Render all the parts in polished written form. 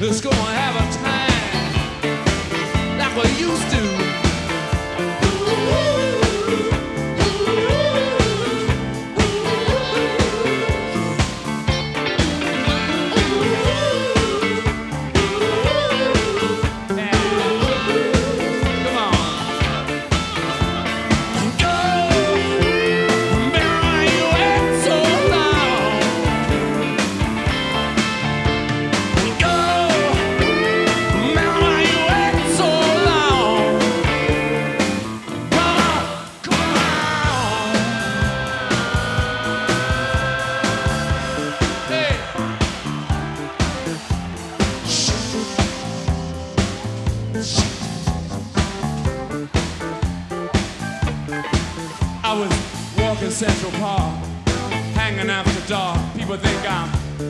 Let's go and have a time like we used to. I was walking Central Park, hanging after dark. People think I'm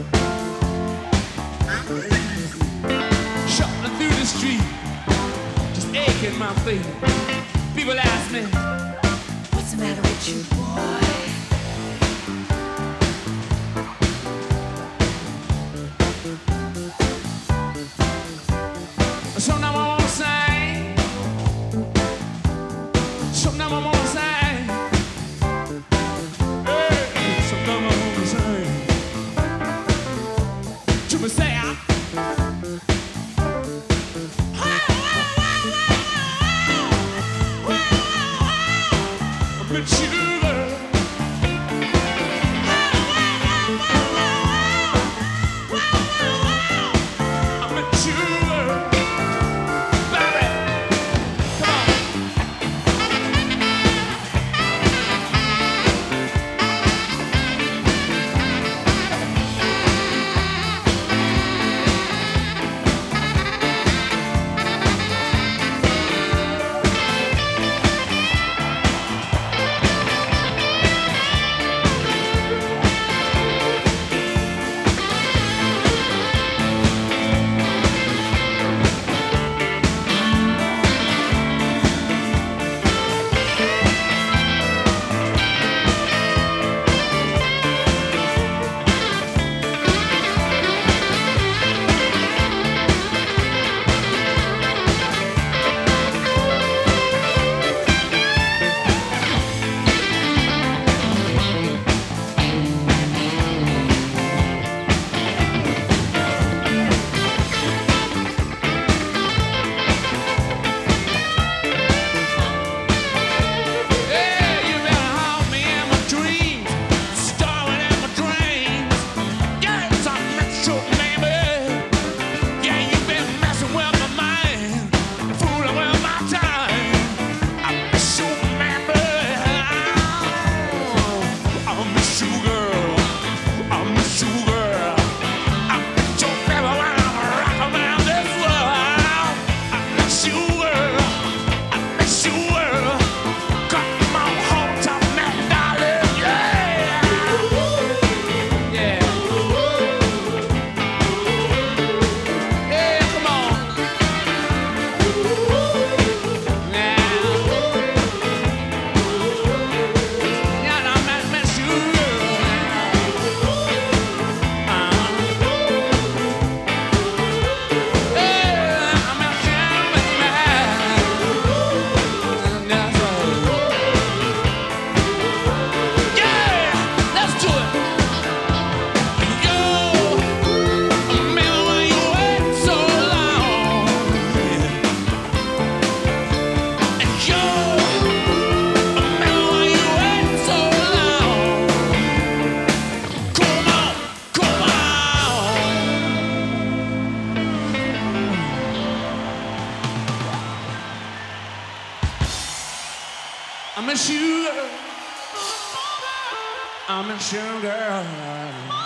shutting through the street, just aching my feet. People ask me, what's the matter with you, boy? Sometimes I wanna sing, sometimes I wanna sing. Sometimes I wanna sing to myself. I'm in sugar. I'm in sugar. Baby, come on. I'm a sugar. I'm a sugar.